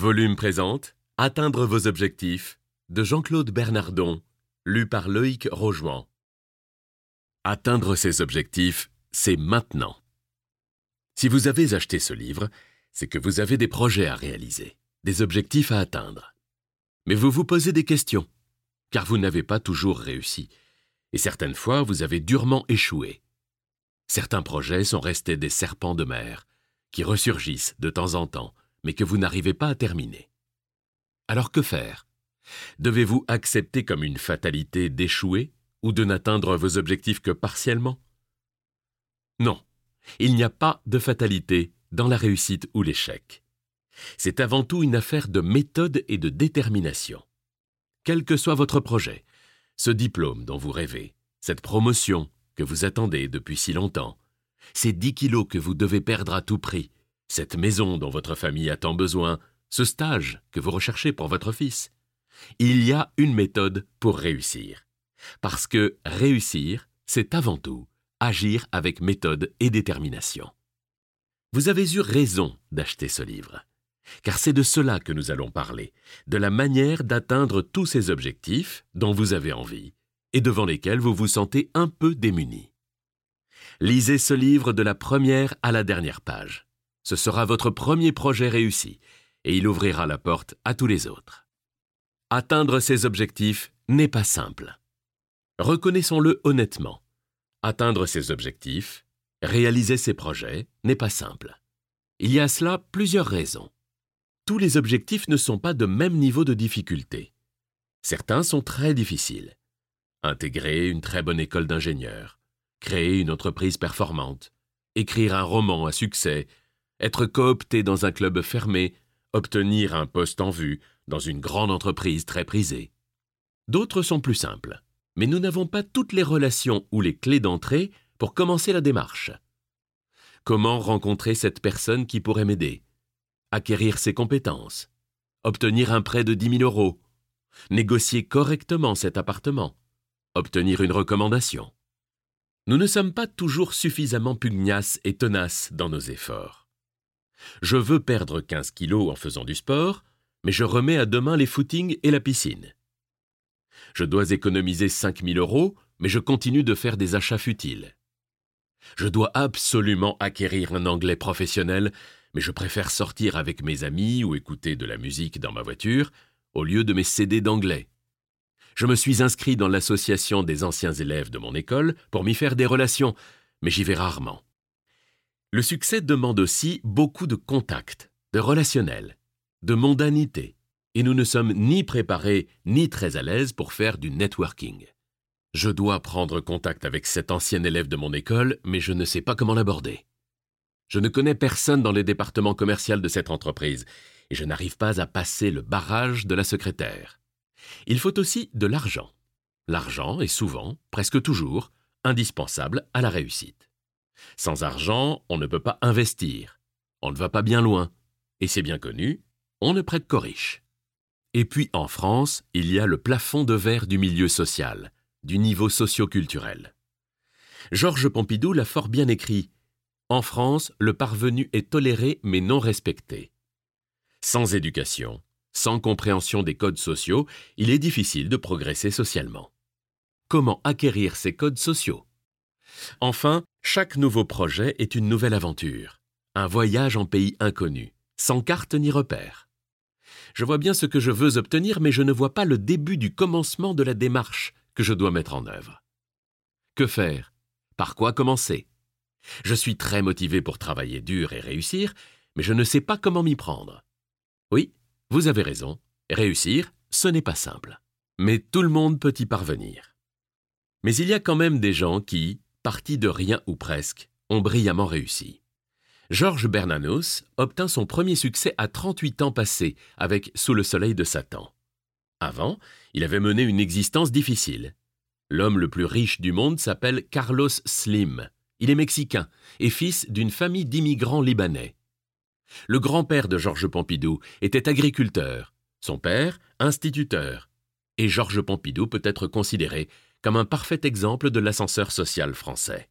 Volume présente Atteindre vos objectifs de Jean-Claude Bernardon, lu par Loïc Rojoan. Atteindre ses objectifs, c'est maintenant. Si vous avez acheté ce livre, c'est que vous avez des projets à réaliser, des objectifs à atteindre. Mais vous vous posez des questions, car vous n'avez pas toujours réussi, et certaines fois vous avez durement échoué. Certains projets sont restés des serpents de mer, qui ressurgissent de temps en temps, mais que vous n'arrivez pas à terminer. Alors que faire? Devez-vous accepter comme une fatalité d'échouer ou de n'atteindre vos objectifs que partiellement? Non, il n'y a pas de fatalité dans la réussite ou l'échec. C'est avant tout une affaire de méthode et de détermination. Quel que soit votre projet, ce diplôme dont vous rêvez, cette promotion que vous attendez depuis si longtemps, ces 10 kilos que vous devez perdre à tout prix, cette maison dont votre famille a tant besoin, ce stage que vous recherchez pour votre fils. Il y a une méthode pour réussir. Parce que réussir, c'est avant tout agir avec méthode et détermination. Vous avez eu raison d'acheter ce livre, car c'est de cela que nous allons parler, de la manière d'atteindre tous ces objectifs dont vous avez envie et devant lesquels vous vous sentez un peu démunis. Lisez ce livre de la première à la dernière page. Ce sera votre premier projet réussi et il ouvrira la porte à tous les autres. Atteindre ces objectifs n'est pas simple. Reconnaissons-le honnêtement. Atteindre ces objectifs, réaliser ces projets n'est pas simple. Il y a à cela plusieurs raisons. Tous les objectifs ne sont pas de même niveau de difficulté. Certains sont très difficiles. Intégrer une très bonne école d'ingénieur, créer une entreprise performante, écrire un roman à succès, être coopté dans un club fermé, obtenir un poste en vue dans une grande entreprise très prisée. D'autres sont plus simples, mais nous n'avons pas toutes les relations ou les clés d'entrée pour commencer la démarche. Comment rencontrer cette personne qui pourrait m'aider? Acquérir ses compétences? Obtenir un prêt de 10 000 €? Négocier correctement cet appartement? Obtenir une recommandation? Nous ne sommes pas toujours suffisamment pugnaces et tenaces dans nos efforts. Je veux perdre 15 kilos en faisant du sport, mais je remets à demain les footings et la piscine. Je dois économiser 5 000 €, mais je continue de faire des achats futiles. Je dois absolument acquérir un anglais professionnel, mais je préfère sortir avec mes amis ou écouter de la musique dans ma voiture au lieu de mes CD d'anglais. Je me suis inscrit dans l'association des anciens élèves de mon école pour m'y faire des relations, mais j'y vais rarement. Le succès demande aussi beaucoup de contacts, de relationnel, de mondanité, et nous ne sommes ni préparés ni très à l'aise pour faire du networking. Je dois prendre contact avec cet ancien élève de mon école, mais je ne sais pas comment l'aborder. Je ne connais personne dans les départements commerciaux de cette entreprise, et je n'arrive pas à passer le barrage de la secrétaire. Il faut aussi de l'argent. L'argent est souvent, presque toujours, indispensable à la réussite. Sans argent, on ne peut pas investir. On ne va pas bien loin. Et c'est bien connu, on ne prête qu'aux riches. Et puis en France, il y a le plafond de verre du milieu social, du niveau socio-culturel. Georges Pompidou l'a fort bien écrit. En France, le parvenu est toléré mais non respecté. Sans éducation, sans compréhension des codes sociaux, il est difficile de progresser socialement. Comment acquérir ces codes sociaux? Enfin, chaque nouveau projet est une nouvelle aventure, un voyage en pays inconnu, sans carte ni repère. Je vois bien ce que je veux obtenir, mais je ne vois pas le début du commencement de la démarche que je dois mettre en œuvre. Que faire? Par quoi commencer? Je suis très motivé pour travailler dur et réussir, mais je ne sais pas comment m'y prendre. Oui, vous avez raison, réussir, ce n'est pas simple. Mais tout le monde peut y parvenir. Mais il y a quand même des gens qui, partis de rien ou presque, ont brillamment réussi. Georges Bernanos obtint son premier succès à 38 ans passés avec Sous le soleil de Satan. Avant, il avait mené une existence difficile. L'homme le plus riche du monde s'appelle Carlos Slim. Il est mexicain et fils d'une famille d'immigrants libanais. Le grand-père de Georges Pompidou était agriculteur, son père instituteur, et Georges Pompidou peut être considéré comme un parfait exemple de l'ascenseur social français.